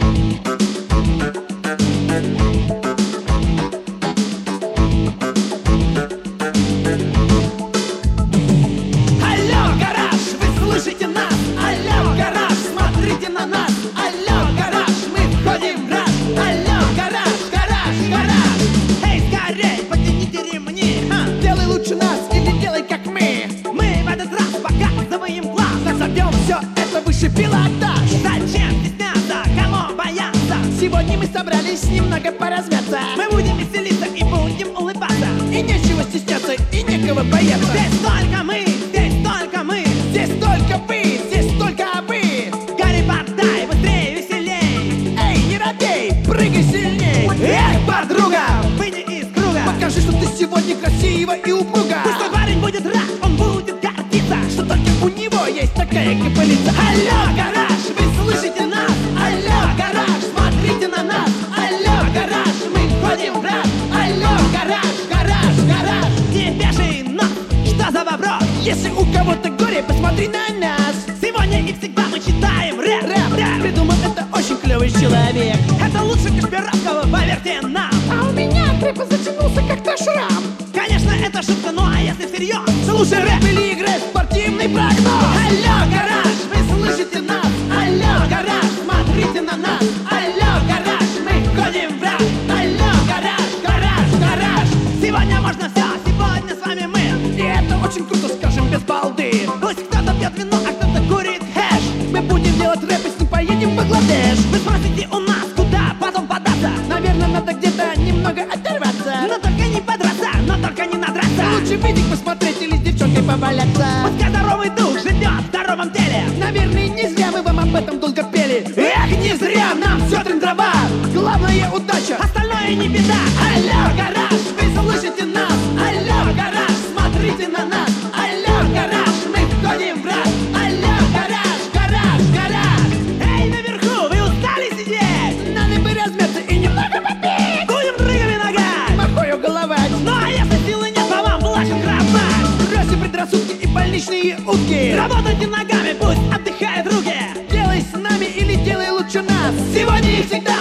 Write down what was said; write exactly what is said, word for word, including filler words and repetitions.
Пилотаж. Зачем стесняться, кому бояться? Сегодня мы собрались немного поразмяться. Мы будем веселиться и будем улыбаться. И нечего стесняться, и некого бояться. Здесь только мы, здесь только мы, здесь только вы, здесь только вы. Гарри, подай, быстрее, веселей. Эй, не робей, прыгай сильней. Эх, подруга, выйди из круга. Покажи, что ты сегодня красива и упруга. Пусть твой парень будет рад, он будет гордиться, что только у него есть такая кипалица. Алло, гараж, вы слышите нас? Алло, гараж, смотрите на нас. Алло, гараж, мы входим в рад. Алло, гараж, гараж, гараж. Не вяжи нос, что за вопрос? Если у кого-то горе, посмотри на нас. Сегодня и всегда мы читаем рэп, рэп, рэп. Придумал это очень клевый человек. Это лучше Кашпировского, поверьте нам. А у меня рэп затянулся как-то шрам. Конечно, это шутка, ну а если всерьез, слушай рэп или играй в спортивный прогноз. Алло, гараж, вы слышите нас? Алло, гараж, смотрите на нас. Алло, гараж, мы входим в рад. Алло, гараж, гараж, гараж. Сегодня можно все, сегодня с вами мы. И это очень круто, скажем, без балды. Пусть кто-то пьет вино, а кто-то курит хэш. Мы будем делать рэп, и с ним поедем в Бангладеш. Вы спросите у нас, куда потом податься? Наверное, надо где-то немного оторваться. Но только не подраться, но только не надраться. Лучше видик посмотреть или с девчонкой поваляться. Пускай здоровый дух живет в здоровом теле. Наверное, не зря мы вам об этом долго пели. Эх, не зря нам все трендроба. Главное удача, остальное не беда. Алло, гараж, вы слышите нас? Алло, гараж, смотрите на нас. Алло, гараж, мы входим в рад. Алло, гараж, гараж, гараж. Эй, наверху, вы устали сидеть? Надо бы размяться и немного попить. Будем дрыгами ногами, махою головать. Ну а если силы нет, то вам плачет кровать. Бросьте предрассудки и больничные утки. Работайте ногами, пусть отдыхают руки. Делай с нами или делай лучше нас. Сегодня и всегда